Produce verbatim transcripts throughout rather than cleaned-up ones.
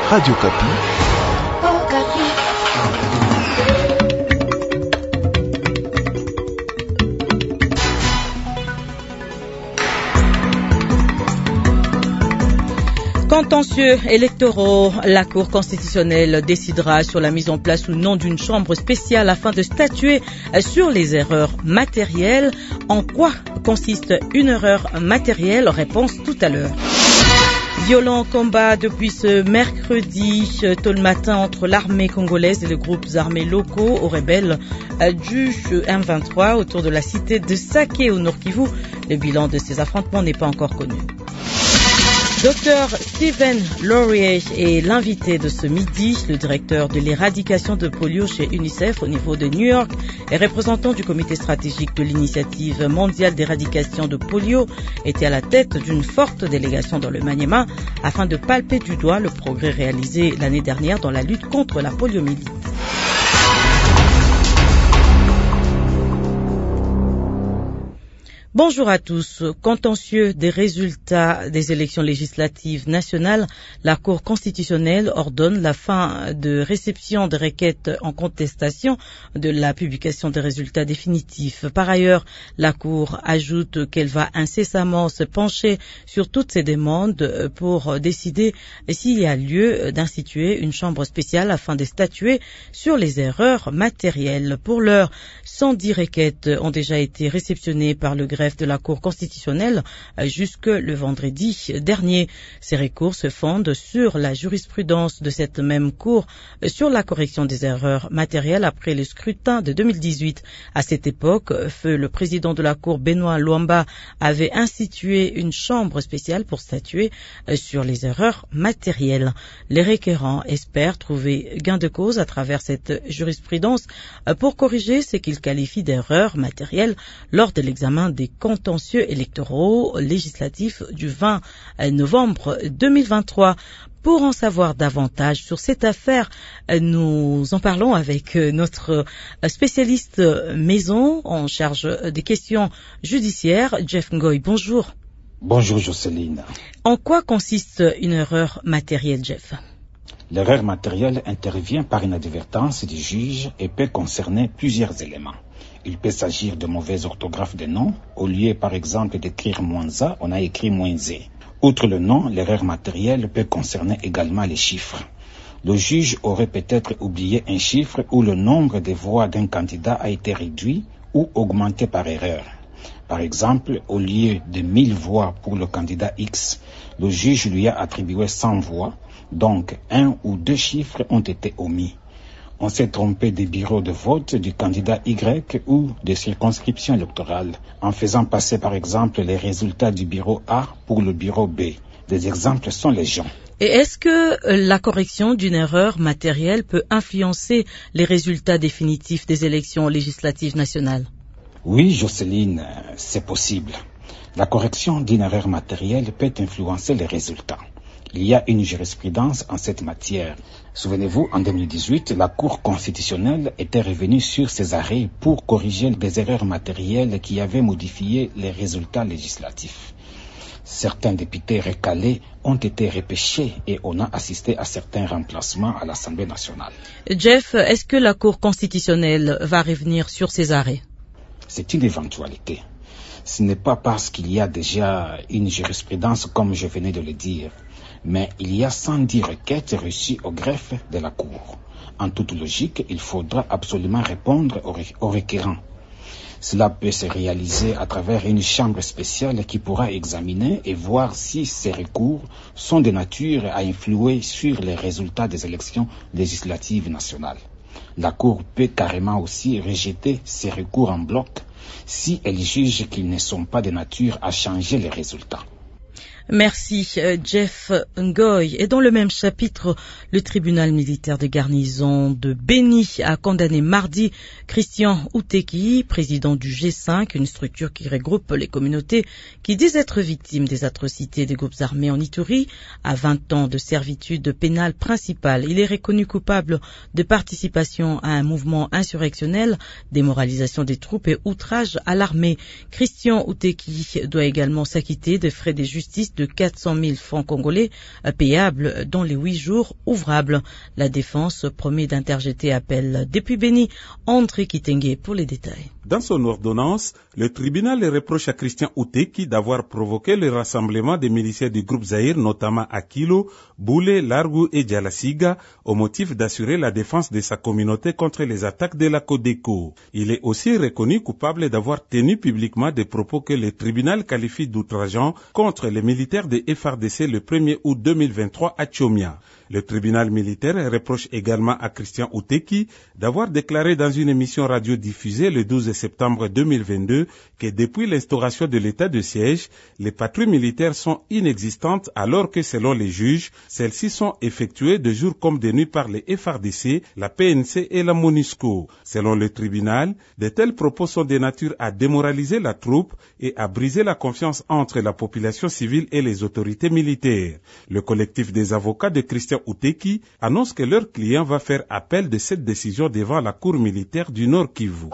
Radio Kapi. Oh, Kapi. Contentieux électoraux, la Cour constitutionnelle décidera sur la mise en place ou non d'une chambre spéciale afin de statuer sur les erreurs matérielles. En quoi consiste une erreur matérielle? Réponse tout à l'heure. Violent combat depuis ce mercredi tôt le matin entre l'armée congolaise et les groupes armés locaux aux rebelles du M vingt-trois autour de la cité de Saké au Nord Kivu. Le bilan de ces affrontements n'est pas encore connu. Docteur Stephen Laurier est l'invité de ce midi. Le directeur de l'éradication de polio chez UNICEF au niveau de New York et représentant du comité stratégique de l'initiative mondiale d'éradication de polio était à la tête d'une forte délégation dans le Maniema afin de palper du doigt le progrès réalisé l'année dernière dans la lutte contre la poliomyélite. Bonjour à tous. Contentieux des résultats des élections législatives nationales, la Cour constitutionnelle ordonne la fin de réception des requêtes en contestation de la publication des résultats définitifs. Par ailleurs, la Cour ajoute qu'elle va incessamment se pencher sur toutes ces demandes pour décider s'il y a lieu d'instituer une chambre spéciale afin de statuer sur les erreurs matérielles. Pour l'heure, cent dix requêtes ont déjà été réceptionnées par le greffe de la Cour constitutionnelle jusque le vendredi dernier. Ces recours se fondent sur la jurisprudence de cette même Cour sur la correction des erreurs matérielles après le scrutin de deux mille dix-huit. À cette époque, feu le président de la Cour, Benoît Luamba, avait institué une chambre spéciale pour statuer sur les erreurs matérielles. Les requérants espèrent trouver gain de cause à travers cette jurisprudence pour corriger ce qu'ils qualifient d'erreurs matérielles lors de l'examen des contentieux électoraux législatifs du vingt novembre deux mille vingt-trois. Pour en savoir davantage sur cette affaire, nous en parlons avec notre spécialiste maison en charge des questions judiciaires, Jeff Ngoy. Bonjour. Bonjour Jocelyne. En quoi consiste une erreur matérielle, Jeff? L'erreur matérielle intervient par inadvertance du juge et peut concerner plusieurs éléments. Il peut s'agir de mauvaise orthographe des noms. Au lieu, par exemple, d'écrire moins A, on a écrit moins Z. Outre le nom, l'erreur matérielle peut concerner également les chiffres. Le juge aurait peut-être oublié un chiffre où le nombre de voix d'un candidat a été réduit ou augmenté par erreur. Par exemple, au lieu de mille voix pour le candidat X, le juge lui a attribué cent voix, donc un ou deux chiffres ont été omis. On s'est trompé des bureaux de vote du candidat Y ou des circonscriptions électorales en faisant passer par exemple les résultats du bureau A pour le bureau B. Des exemples sont légion. Et est-ce que la correction d'une erreur matérielle peut influencer les résultats définitifs des élections législatives nationales? Oui, Jocelyne, c'est possible. La correction d'une erreur matérielle peut influencer les résultats. Il y a une jurisprudence en cette matière. Souvenez-vous, en deux mille dix-huit, la Cour constitutionnelle était revenue sur ses arrêts pour corriger des erreurs matérielles qui avaient modifié les résultats législatifs. Certains députés recalés ont été repêchés et on a assisté à certains remplacements à l'Assemblée nationale. Jeff, est-ce que la Cour constitutionnelle va revenir sur ces arrêts? C'est une éventualité. Ce n'est pas parce qu'il y a déjà une jurisprudence comme je venais de le dire, mais il y a cent dix requêtes reçues au greffe de la Cour. En toute logique, il faudra absolument répondre aux requérants. Cela peut se réaliser à travers une chambre spéciale qui pourra examiner et voir si ces recours sont de nature à influer sur les résultats des élections législatives nationales. La Cour peut carrément aussi rejeter ces recours en bloc si elle juge qu'ils ne sont pas de nature à changer les résultats. Merci, Jeff Ngoy. Et dans le même chapitre, le tribunal militaire de garnison de Béni a condamné mardi Christian Outeki, président du G cinq, une structure qui regroupe les communautés qui disent être victimes des atrocités des groupes armés en Ituri, à vingt ans de servitude pénale principale. Il est reconnu coupable de participation à un mouvement insurrectionnel, démoralisation des troupes et outrage à l'armée. Christian Outeki doit également s'acquitter des frais de justice de quatre cent mille francs congolais payables dans les huit jours ouvrables. La défense promet d'interjeter appel. Depuis Béni, André Kitenge pour les détails. Dans son ordonnance, le tribunal reproche à Christian Outeki d'avoir provoqué le rassemblement des miliciens du groupe Zaïre, notamment à Kilo, Boulé, Largou et Djalasiga, au motif d'assurer la défense de sa communauté contre les attaques de la Codeco. Il est aussi reconnu coupable d'avoir tenu publiquement des propos que le tribunal qualifie d'outrageants contre les militaires de F R D C le premier août deux mille vingt-trois à Tchomia. Le tribunal militaire reproche également à Christian Outeki d'avoir déclaré dans une émission radio diffusée le douze septembre deux mille vingt-deux que depuis l'instauration de l'état de siège, les patrouilles militaires sont inexistantes alors que selon les juges, celles-ci sont effectuées de jour comme de nuit par les F R D C, la P N C et la MONUSCO. Selon le tribunal, de tels propos sont de nature à démoraliser la troupe et à briser la confiance entre la population civile et les autorités militaires. Le collectif des avocats de Christian Outeki annonce que leur client va faire appel de cette décision devant la cour militaire du Nord Kivu.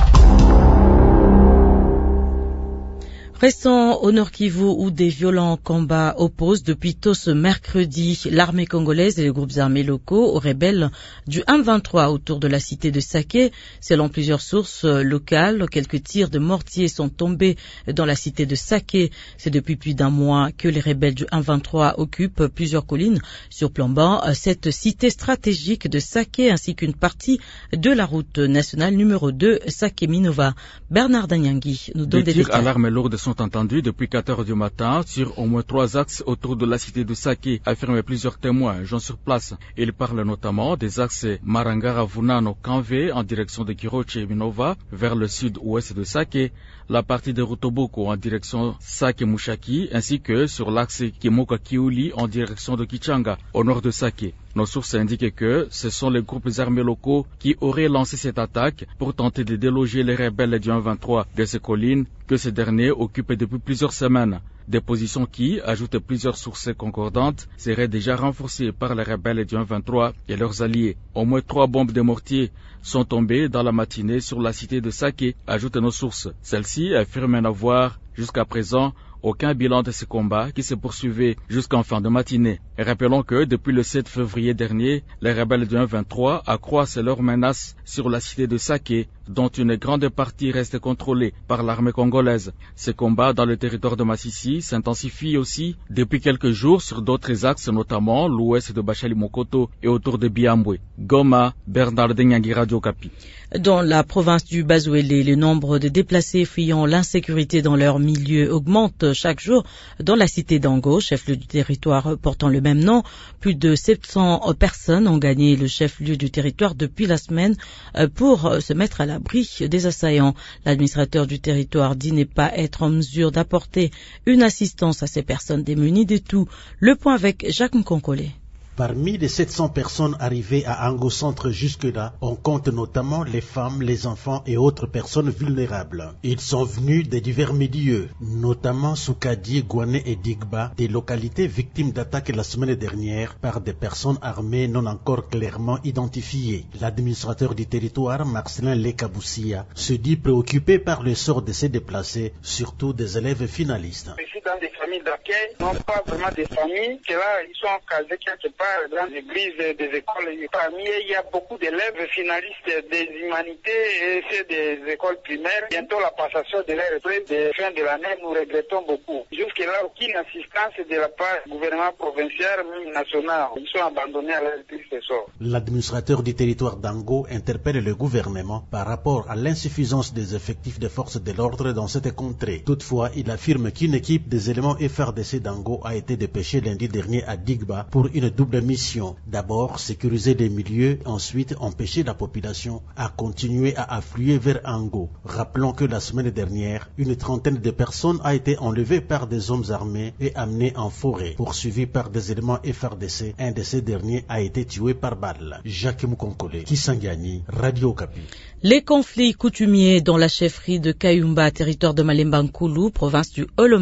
Restons au Nord Kivu où des violents combats opposent depuis tôt ce mercredi l'armée congolaise et les groupes armés locaux aux rebelles du M vingt-trois autour de la cité de Saké. Selon plusieurs sources locales, quelques tirs de mortier sont tombés dans la cité de Saké. C'est depuis plus d'un mois que les rebelles du M vingt-trois occupent plusieurs collines surplombant cette cité stratégique de Saké ainsi qu'une partie de la route nationale numéro deux Saké-Minova. Bernard Danyangui nous donne des, des détails. À l'arme lourde sont entendus depuis quatre heures du matin sur au moins trois axes autour de la cité de Saké, affirment plusieurs témoins, gens sur place. Ils parlent notamment des axes Marangara-Vunano-Kanvé en direction de Kiroche-Minova vers le sud-ouest de Saké, la partie de Rutoboko en direction Saké-Mushaki, ainsi que sur l'axe Kimoka-Kiuli en direction de Kichanga, au nord de Saké. Nos sources indiquent que ce sont les groupes armés locaux qui auraient lancé cette attaque pour tenter de déloger les rebelles du M vingt-trois de ces collines que ces derniers occupent depuis plusieurs semaines. Des positions qui, ajoutent plusieurs sources concordantes, seraient déjà renforcées par les rebelles du M vingt-trois et leurs alliés. Au moins trois bombes de mortier sont tombées dans la matinée sur la cité de Saké, ajoutent nos sources. Celles-ci affirment n'avoir, jusqu'à présent, aucun bilan de ces combats qui se poursuivaient jusqu'en fin de matinée. Et rappelons que depuis le sept février dernier, les rebelles du M vingt-trois accroissent leurs menaces sur la cité de Saké, dont une grande partie reste contrôlée par l'armée congolaise. Ces combats dans le territoire de Massissi s'intensifient aussi depuis quelques jours sur d'autres axes, notamment l'ouest de Bachali-Mokoto et autour de Biambwe. Goma, Bernard Denyangi, Radio Okapi. Dans la province du Bazouélé, le nombre de déplacés fuyant l'insécurité dans leur milieu augmente chaque jour. Dans la cité d'Ango, chef-lieu du territoire portant le même nom, plus de sept cents personnes ont gagné le chef-lieu du territoire depuis la semaine pour se mettre à l'abri des assaillants. L'administrateur du territoire dit ne pas être en mesure d'apporter une assistance à ces personnes démunies de tout. Le point avec Jacques Mkonkole. Parmi les sept cents personnes arrivées à Ango Centre jusque-là, on compte notamment les femmes, les enfants et autres personnes vulnérables. Ils sont venus de divers milieux, notamment Soukadi, Gouané et Digba, des localités victimes d'attaques la semaine dernière par des personnes armées non encore clairement identifiées. L'administrateur du territoire, Marcelin Lekaboussia, se dit préoccupé par le sort de ces déplacés, surtout des élèves finalistes. Ici, dans des familles d'accueil, non pas vraiment des familles, que là, ils sont casés quelque part dans les églises, des écoles. Parmi eux, il y a beaucoup d'élèves finalistes des humanités et c'est des écoles primaires. Bientôt la passation de leur retraite de fin de l'année, nous regrettons beaucoup. Jusque-là, aucune assistance de la part du gouvernement provincial, même national. Ils sont abandonnés à leur triste sort. L'administrateur du territoire d'Ango interpelle le gouvernement par rapport à l'insuffisance des effectifs de forces de l'ordre dans cette contrée. Toutefois, il affirme qu'une équipe des éléments F R D C d'Ango a été dépêchée lundi dernier à Digba pour une double mission. D'abord, sécuriser les milieux, ensuite empêcher la population à continuer à affluer vers Ango. Rappelons que la semaine dernière, une trentaine de personnes a été enlevée par des hommes armés et amenées en forêt. Poursuivis par des éléments F R D C, un de ces derniers a été tué par balle. Jacques Moukonkole, Kisangani, Radio Okapi. Les conflits coutumiers dans la chefferie de Kayumba, territoire de Malemba Nkulu, province du Olomami,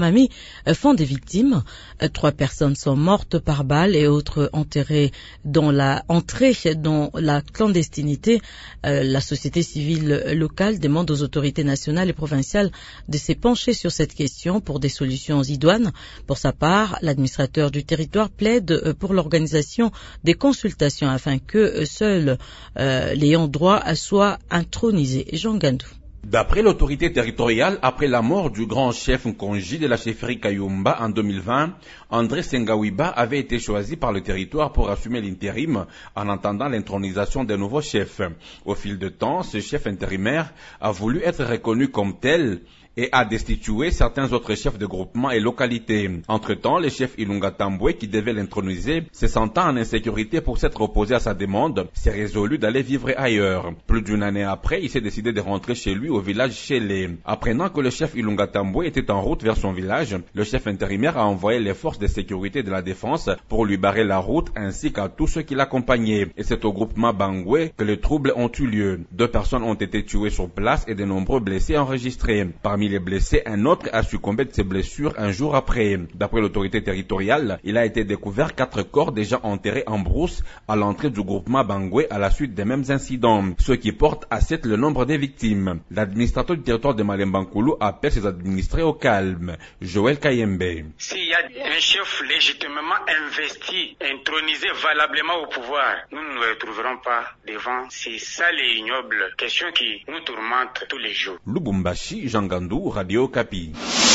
font des victimes. Trois personnes sont mortes par balle et autres enterrées dans la entrée dans la clandestinité. La société civile locale demande aux autorités nationales et provinciales de se pencher sur cette question pour des solutions idoines. Pour sa part, l'administrateur du territoire plaide pour l'organisation des consultations afin que seuls euh, les ayants droit soient intronisés. Jean Gandou. D'après l'autorité territoriale, après la mort du grand chef Nkonji de la chefferie Kayumba en deux mille vingt, André Sengawiba avait été choisi par le territoire pour assumer l'intérim en attendant l'intronisation des nouveaux chefs. Au fil du temps, ce chef intérimaire a voulu être reconnu comme tel et a destitué certains autres chefs de groupement et localités. Entre-temps, le chef Ilunga Tambwe, qui devait l'introniser, se sentant en insécurité pour s'être opposé à sa demande, s'est résolu d'aller vivre ailleurs. Plus d'une année après, il s'est décidé de rentrer chez lui au village Chélé. Apprenant que le chef Ilunga Tambwe était en route vers son village, le chef intérimaire a envoyé les forces de sécurité de la défense pour lui barrer la route ainsi qu'à tous ceux qui l'accompagnaient. Et c'est au groupement Bangwe que les troubles ont eu lieu. Deux personnes ont été tuées sur place et de nombreux blessés enregistrés. Parmi les blessés, un autre a succombé de ses blessures un jour après. D'après l'autorité territoriale, il a été découvert quatre corps déjà enterrés en brousse à l'entrée du groupement Bangwe à la suite des mêmes incidents, ce qui porte à sept le nombre des victimes. L'administrateur du territoire de Malembankoulou appelle ses administrés au calme. Joël Kayembe. S'il y a un chef légitimement investi, intronisé valablement au pouvoir, nous ne nous retrouverons pas devant ces sales et ignobles questions qui nous tourmentent tous les jours. Lubumbashi, Jean Gandou, Radio Kapi.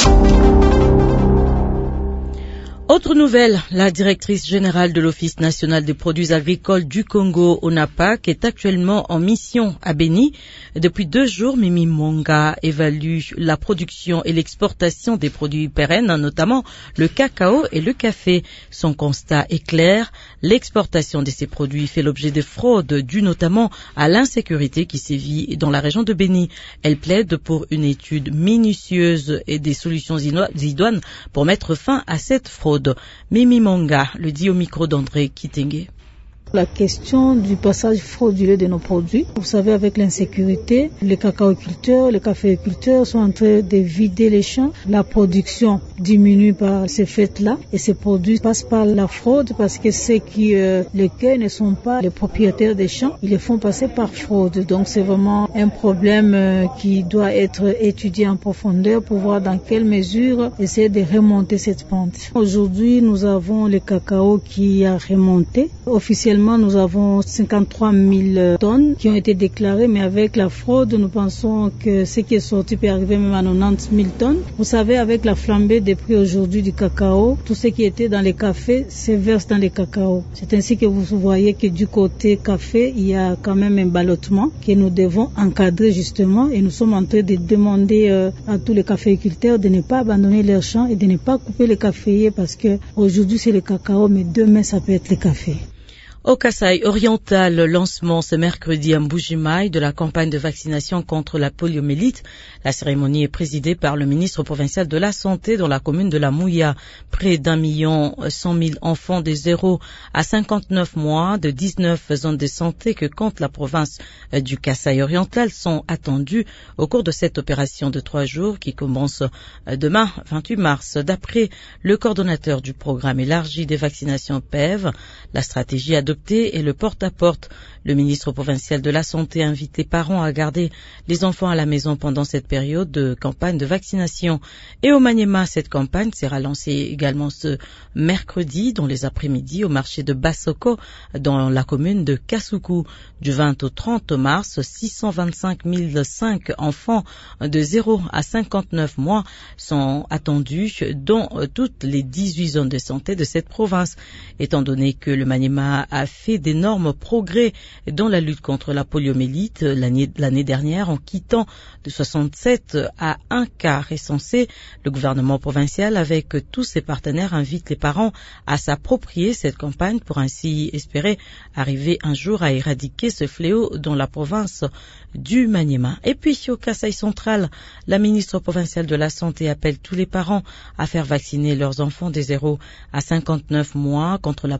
Autre nouvelle, la directrice générale de l'Office national des produits agricoles du Congo, ONAPAC, est actuellement en mission à Béni. Depuis deux jours, Mimi Monga évalue la production et l'exportation des produits pérennes, notamment le cacao et le café. Son constat est clair, l'exportation de ces produits fait l'objet de fraudes dues notamment à l'insécurité qui sévit dans la région de Béni. Elle plaide pour une étude minutieuse et des solutions idoines pour mettre fin à cette fraude. Mimi Monga le dit au micro d'André Kitenge. La question du passage frauduleux de nos produits. Vous savez, avec l'insécurité, les cacaoculteurs, les caféiculteurs sont en train de vider les champs. La production diminue par ces faits-là et ces produits passent par la fraude parce que ceux qui euh, les cueillent ne sont pas les propriétaires des champs. Ils les font passer par fraude. Donc c'est vraiment un problème euh, qui doit être étudié en profondeur pour voir dans quelle mesure essayer de remonter cette pente. Aujourd'hui, nous avons le cacao qui a remonté. Officiellement, nous avons cinquante-trois mille tonnes qui ont été déclarées, mais avec la fraude, nous pensons que ce qui est sorti peut arriver même à quatre-vingt-dix mille tonnes. Vous savez, avec la flambée des prix aujourd'hui du cacao, tout ce qui était dans les cafés se verse dans les cacao. C'est ainsi que vous voyez que du côté café, il y a quand même un ballottement que nous devons encadrer justement, et nous sommes en train de demander euh, à tous les caféiculteurs de ne pas abandonner leurs champs et de ne pas couper les caféiers parce que aujourd'hui c'est le cacao, mais demain ça peut être le café. Au Kasaï oriental, le lancement ce mercredi à Mbujimaï de la campagne de vaccination contre la poliomyélite. La cérémonie est présidée par le ministre provincial de la Santé dans la commune de la Mouya. Près d'un million cent mille enfants de zéro à cinquante-neuf mois de dix-neuf zones de santé que compte la province du Kasaï oriental sont attendus au cours de cette opération de trois jours qui commence demain, vingt-huit mars. D'après le coordonnateur du programme élargi des vaccinations P E V, la stratégie adoptée et le porte-à-porte. Le ministre provincial de la Santé invite les parents à garder les enfants à la maison pendant cette période de campagne de vaccination. Et au Maniema, cette campagne sera lancée également ce mercredi dans les après-midi au marché de Bassoko dans la commune de Kasuku. Du vingt au trente mars, six cent vingt-cinq mille cinq enfants de zéro à cinquante-neuf mois sont attendus dans toutes les dix-huit zones de santé de cette province. Étant donné que le Maniema a fait d'énormes progrès dans la lutte contre la poliomyélite l'année, l'année dernière en quittant de soixante-sept à un cas recensé. Le gouvernement provincial avec tous ses partenaires invite les parents à s'approprier cette campagne pour ainsi espérer arriver un jour à éradiquer ce fléau dans la province du Maniema. Et puis au Kasaï central, la ministre provinciale de la Santé appelle tous les parents à faire vacciner leurs enfants des zéro à cinquante-neuf mois contre la poliomyélite.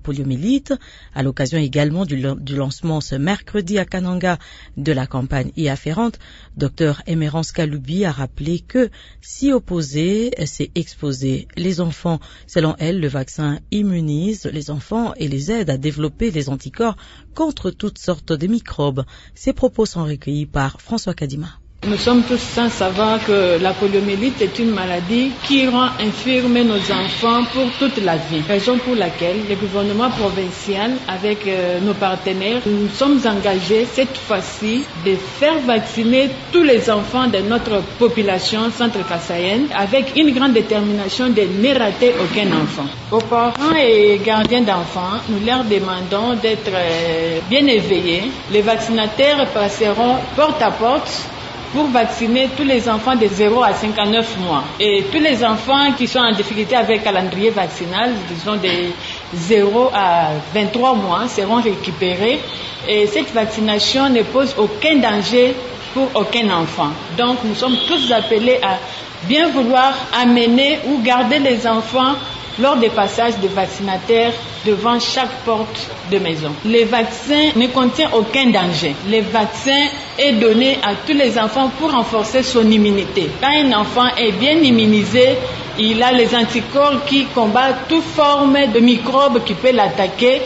poliomyélite. À l'occasion également du, du lancement ce mercredi à Kananga de la campagne y afférente, Dr Emerance Kaloubi a rappelé que s'y opposer, c'est exposer les enfants. Selon elle, le vaccin immunise les enfants et les aide à développer les anticorps contre toutes sortes de microbes. Ces propos sont recueillis par François Kadima. Nous sommes tous sans savoir que la poliomyélite est une maladie qui rend infirmes nos enfants pour toute la vie. Raison pour laquelle le gouvernement provincial, avec euh, nos partenaires, nous sommes engagés cette fois-ci de faire vacciner tous les enfants de notre population centre-kassaïenne avec une grande détermination de ne rater aucun enfant. Aux parents et gardiens d'enfants, nous leur demandons d'être euh, bien éveillés. Les vaccinateurs passeront porte à porte pour vacciner tous les enfants de zéro à cinquante-neuf mois. Et tous les enfants qui sont en difficulté avec calendrier vaccinal, disons de zéro à vingt-trois mois, seront récupérés. Et cette vaccination ne pose aucun danger pour aucun enfant. Donc nous sommes tous appelés à bien vouloir amener ou garder les enfants lors des passages de vaccinateurs devant chaque porte de maison. Le vaccin ne contient aucun danger. Le vaccin est donné à tous les enfants pour renforcer son immunité. Quand un enfant est bien immunisé, il a les anticorps qui combattent toute forme de microbe qui peut l'attaquer.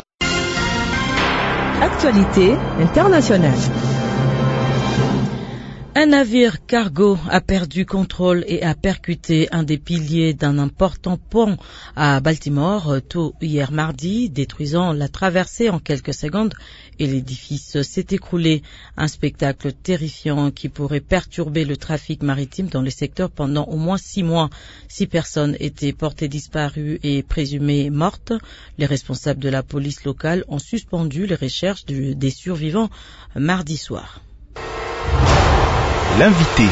Actualité internationale. Un navire cargo a perdu contrôle et a percuté un des piliers d'un important pont à Baltimore tôt hier mardi, détruisant la traversée en quelques secondes et l'édifice s'est écroulé. Un spectacle terrifiant qui pourrait perturber le trafic maritime dans le secteur pendant au moins six mois. Six personnes étaient portées disparues et présumées mortes. Les responsables de la police locale ont suspendu les recherches du, des survivants mardi soir. L'invité.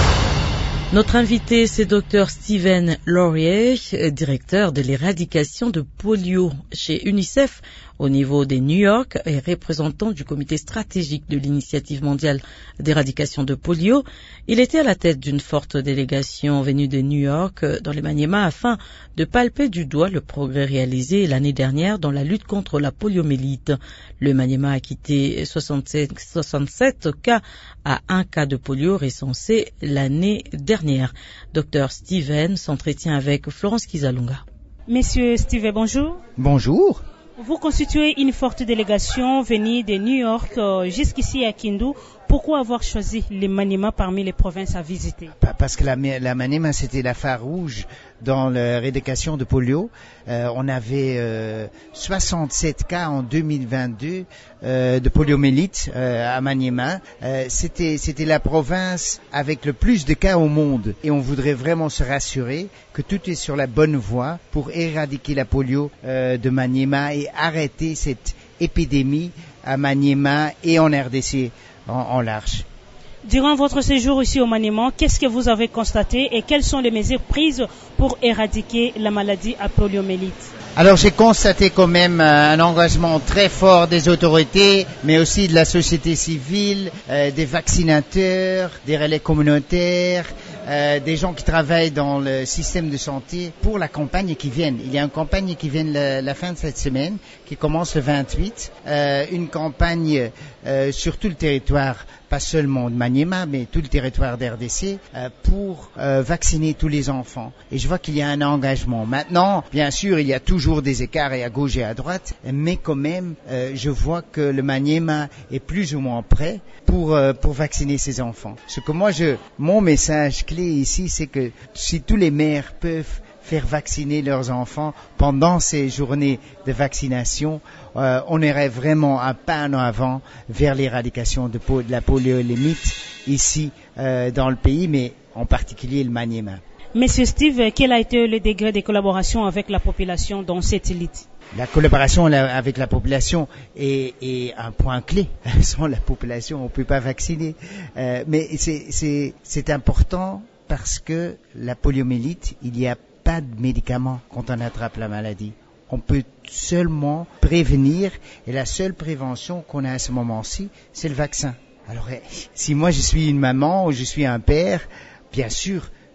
Notre invité, c'est Dr Stephen Laurier, directeur de l'éradication de polio chez UNICEF au niveau des New York et représentant du comité stratégique de l'initiative mondiale d'éradication de polio. Il était à la tête d'une forte délégation venue de New York dans les Maniema afin de palper du doigt le progrès réalisé l'année dernière dans la lutte contre la poliomyélite. Le Maniema a quitté soixante-sept, soixante-sept cas à un cas de polio recensé l'année dernière. Docteur Steven s'entretient avec Florence Kizalunga. Monsieur Steven, bonjour. Bonjour. Vous constituez une forte délégation venue de New York euh, jusqu'ici à Kindu. Pourquoi avoir choisi les Maniema parmi les provinces à visiter? Parce que la, la Maniema, c'était la phare rouge dans l'éradication de polio. Euh, on avait euh, soixante-sept cas en deux mille vingt-deux euh, de poliomyélite euh, à Maniema. Euh, c'était, c'était la province avec le plus de cas au monde. Et on voudrait vraiment se rassurer que tout est sur la bonne voie pour éradiquer la polio euh, de Maniema et arrêter cette épidémie à Maniema et en R D C en, en large. Durant votre séjour ici au Maniema, qu'est-ce que vous avez constaté et quelles sont les mesures prises pour éradiquer la maladie à poliomyélite? Alors j'ai constaté quand même un engagement très fort des autorités, mais aussi de la société civile, euh, des vaccinateurs, des relais communautaires, euh, des gens qui travaillent dans le système de santé pour la campagne qui vient. Il y a une campagne qui vient la, la fin de cette semaine, qui commence le vingt-huit, euh, une campagne euh, sur tout le territoire, pas seulement de Maniema, mais tout le territoire d'R D C, euh, pour euh, vacciner tous les enfants. Et je vois qu'il y a un engagement. Maintenant, bien sûr, il y a toujours des écarts et à gauche et à droite, mais quand même, euh, je vois que le Maniema est plus ou moins prêt pour euh, pour vacciner ses enfants. Ce que moi, je, mon message clé ici, c'est que si tous les maires peuvent faire vacciner leurs enfants pendant ces journées de vaccination, euh, on irait vraiment un pas en avant vers l'éradication de, po- de la poliomyélite ici euh, dans le pays, mais en particulier le Maniema. Monsieur Steve, quel a été le degré de collaboration avec la population dans cette lutte? La collaboration avec la population est, est un point clé. Sans la population, on ne peut pas vacciner. Euh, mais c'est, c'est, c'est important parce que la poliomyélite, il n'y a pas de médicaments quand on attrape la maladie. On peut seulement prévenir et la seule prévention qu'on a à ce moment-ci, c'est le vaccin. Alors, si moi je suis une maman ou je suis un père, bien sûr,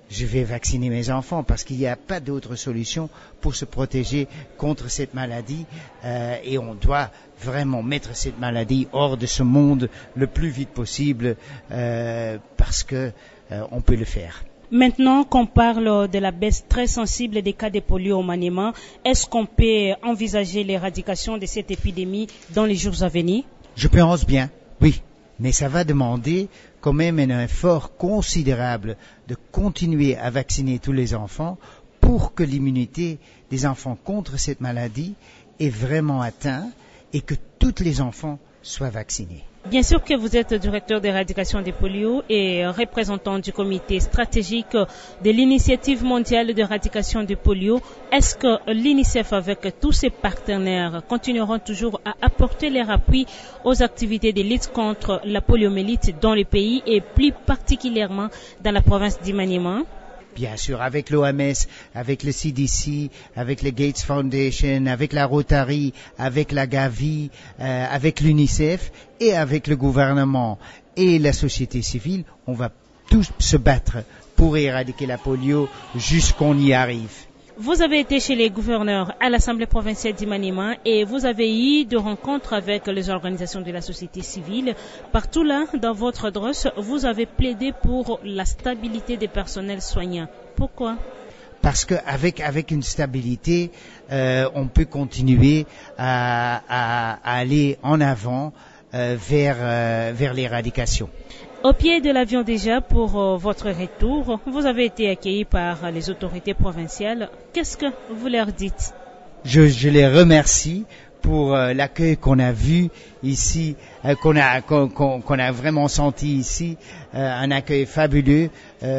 je vais vacciner mes enfants parce qu'il n'y a pas d'autre solution pour se protéger contre cette maladie euh, et on doit vraiment mettre cette maladie hors de ce monde le plus vite possible euh, parce que euh, on peut le faire. Maintenant qu'on parle de la baisse très sensible des cas de polio au Maniema, est-ce qu'on peut envisager l'éradication de cette épidémie dans les jours à venir? Je pense bien, oui. Mais ça va demander quand même un effort considérable de continuer à vacciner tous les enfants pour que l'immunité des enfants contre cette maladie est vraiment atteinte et que tous les enfants soient vaccinés. Bien sûr que vous êtes directeur d'éradication des polio et représentant du comité stratégique de l'initiative mondiale d'éradication du polio. Est-ce que l'UNICEF, avec tous ses partenaires, continueront toujours à apporter leur appui aux activités de lutte contre la poliomyélite dans le pays et plus particulièrement dans la province du Maniema? Bien sûr, avec l'O M S, avec le C D C, avec le Gates Foundation, avec la Rotary, avec la Gavi, euh, avec l'UNICEF et avec le gouvernement et la société civile, on va tous se battre pour éradiquer la polio jusqu'on y arrive. Vous avez été chez les gouverneurs à l'Assemblée provinciale du Maniema et vous avez eu des rencontres avec les organisations de la société civile. Partout là, dans votre adresse, vous avez plaidé pour la stabilité des personnels soignants. Pourquoi? Parce qu'avec avec une stabilité, euh, on peut continuer à, à, à aller en avant euh, vers, euh, vers l'éradication. Au pied de l'avion déjà pour euh, votre retour, vous avez été accueilli par les autorités provinciales. Qu'est-ce que vous leur dites? Je, je les remercie pour euh, l'accueil qu'on a vu ici, euh, qu'on a qu'on, qu'on a vraiment senti ici, euh, un accueil fabuleux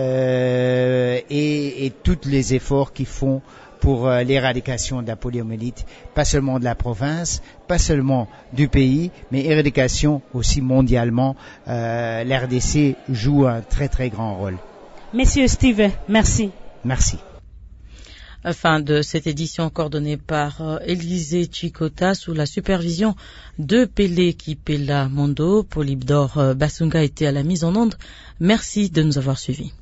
euh, et, et tous les efforts qu'ils font pour euh, l'éradication de la poliomyélite, pas seulement de la province, pas seulement du pays, mais éradication aussi mondialement. Euh, L'R D C joue un très très grand rôle. Monsieur Steve, merci. Merci. Fin de cette édition coordonnée par Élisée Chikota sous la supervision de Pelé Kipela Mondo. Polybdor Basunga était à la mise en onde. Merci de nous avoir suivis.